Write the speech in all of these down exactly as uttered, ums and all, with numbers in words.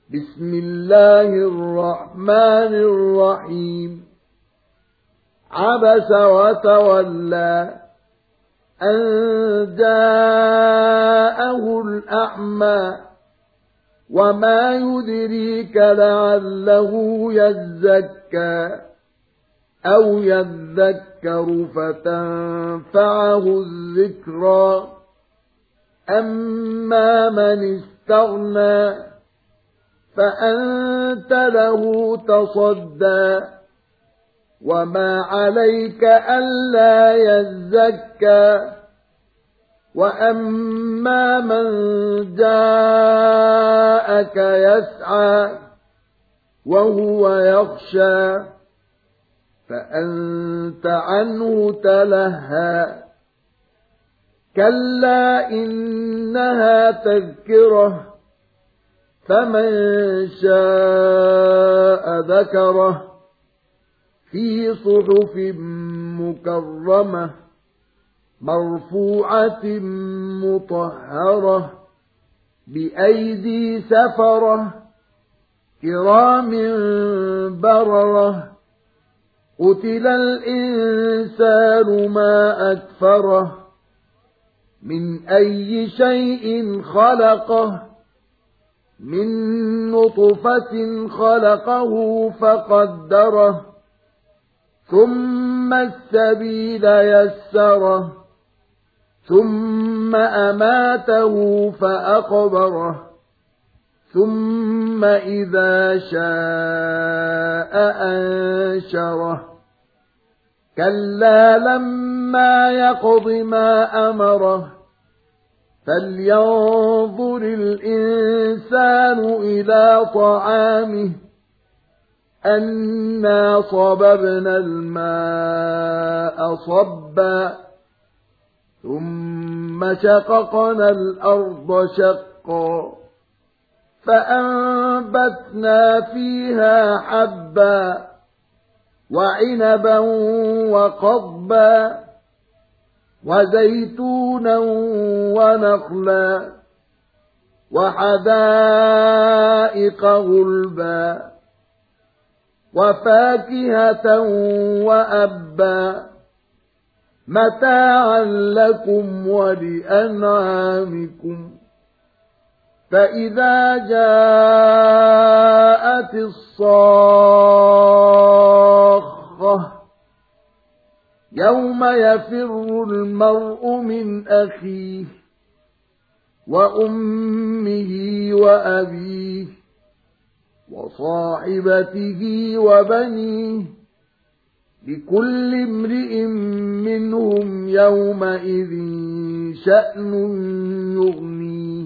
بسم الله الرحمن الرحيم عبس وتولى أن جاءه الأعمى وما يدريك لعله يزكى أو يذكر فتنفعه الذكرى أما من استغنى فأنت له تصدى وما عليك ألا يزكى وأما من جاءك يسعى وهو يخشى فأنت عنه تلهى كلا إنها تذكرة فمن شاء ذكره في صحف مكرمة مرفوعة مطهرة بأيدي سفرة كرام بررة قتل الإنسان ما أكفره من أي شيء خلقه من نطفة خلقه فقدره ثم السبيل يسره ثم أماته فأقبره ثم إذا شاء أنشره كلا لما يقض ما أمره فلينظر الإنسان إلى طعامه أنا صببنا الماء صبا ثم شققنا الأرض شقا فأنبتنا فيها حبا وعنبا وقضبا وزيتونا ونخلا وحدائق غلبا وفاكهة وأبا متاعا لكم ولأنعامكم فإذا جاءت الصاخة يوم يفر المرء من أخيه وأمه وأبيه وصاحبته وبنيه لكل امرئ منهم يومئذ شأن يغنيه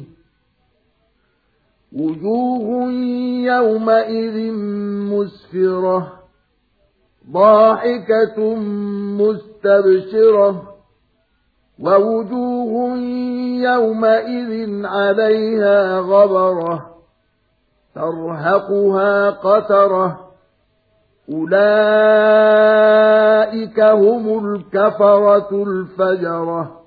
وجوه يومئذ مسفرة ضاحكة مستبشرة ووجوه يومئذ عليها غبرة ترهقها قترة أولئك هم الكفرة الفجرة